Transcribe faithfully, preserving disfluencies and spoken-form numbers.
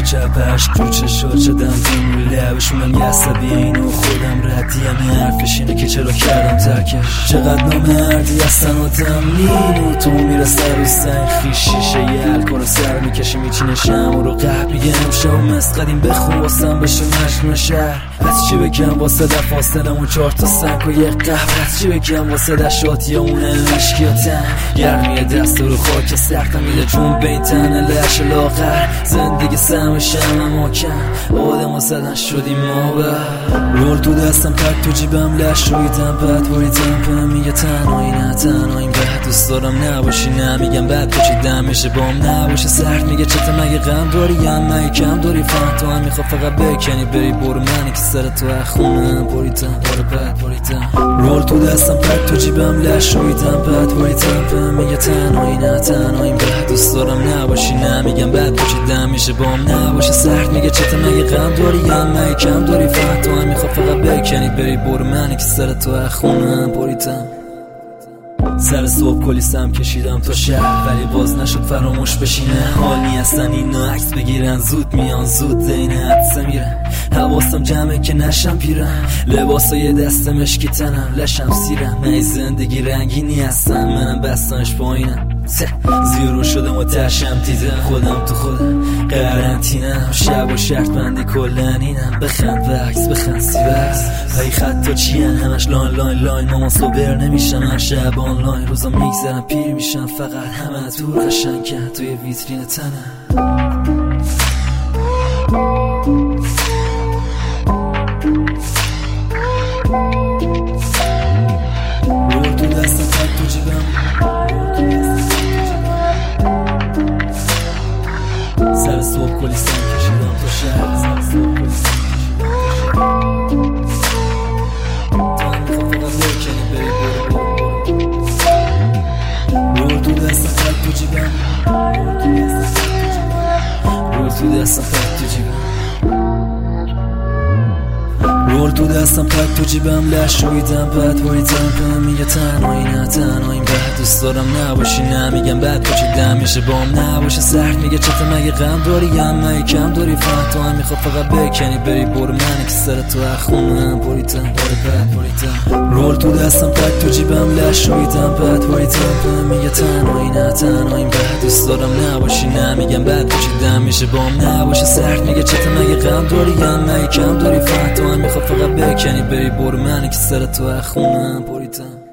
چپش رو چشات شدم دون لبش من یستبی اینو خودم ردیم حرفش اینه که چرا کردم ترکش. چقدر نامردی هستن آدم نینو تو میرسه رو سنگ خیش شیشه یه الکل رو سر میکشی میچینه شم رو قهب میگه امشب و مسقدیم بخون واسم بشه مجنون شهر. از چی بگم واسه در فاصله اون چهار تا سنگ و یه قهر. از چی بگم واسه در شاتی یا اونه مشکیاتن گرمیه دست رو خاک سختم میده چون بین تنه لش لاغر. زندگی سمش هم ماکن آدم و زدن شدیم ما بر رول تو دستم تک تو جیبم لش رویدم بد باریدم پنم میگه تنهایی نه تنهاییم بد دوست دارم نباشی نمیگم بد پچیدم میشه بام نباشه سرد میگه چطه مگه غم داری یا مگه کم داری فهم تو هم میخوا فقط بکنی بری برو منی که سر تو اخونه بریدم باره بد باریدم رول تو دستم تک تو جیبم لش رویدم بد باریدم پنم میگه تنهایی نه تنهاییم بد دوست دارم نباشی نمیگم بد پچیدم میشه بام نباشه سرد میگه چطه مگه غم داری یا مگه کم داری فهم تو هم میخوا فقط بکنی بری برو منی که سر تو اخونه بریدم. سر صبح کلی سم کشیدم تا شهر ولی باز نشد فراموش بشینه. حال نیستن اینا عکس بگیرن زود میان زود زین حدسه میرن. حواسم جمعه که نشم پیرن لباسای دست مشکی تنم لشم سیرم. من زندگی رنگینی هستم منم بستانش پایینم. زیرو شدم و تشم دیدم خودم تو خودم قرنطینم. شب و شرط بندی کلن اینم بخند به عکس بخند سی بکس هی خطا چیه همش لاین لاین لاین ماما صبر نمیشم هر شب آنلاین روزا میگذرم پیر میشم فقط همه از دور قشنگ کرد توی ویترین تنم. رول تو دستم تک تو جیبم سر صبح کلی سم کشیدم تا شهر سر صبح کلی سم کشیدم تا هم میخوا فقط بکنی بری برو برو رول تو دستم تک تو جیبم رول تو دستم تک تو جیبم رول تو دستم تک تو جیبم لش رویدم بد باریدم پنم میگه تنهایی نه تنهاییم بد دوست دارم نباشی نمیگم بد پچیدم میشه بام نباشه سرد میگه چطه مگه غم داری یا مگه کم داری فهم تو هم میخوا فقط بکنی بری برو منی که سر تو اخونه بریدم باره بد باریدم رول تو دستم تک تو جیبم لش رویدم بد باریدم پنم میگه تنهایی نه تنهاییم بد دوست دارم نباشی نمیگم بد پچیدم میشه بام نباشه سرد میگه چطه مگه غم داری یا مگه کم داری فهم تو هم میخوا فقط بکنی بری برو منی که سر تو اخونه بریدم.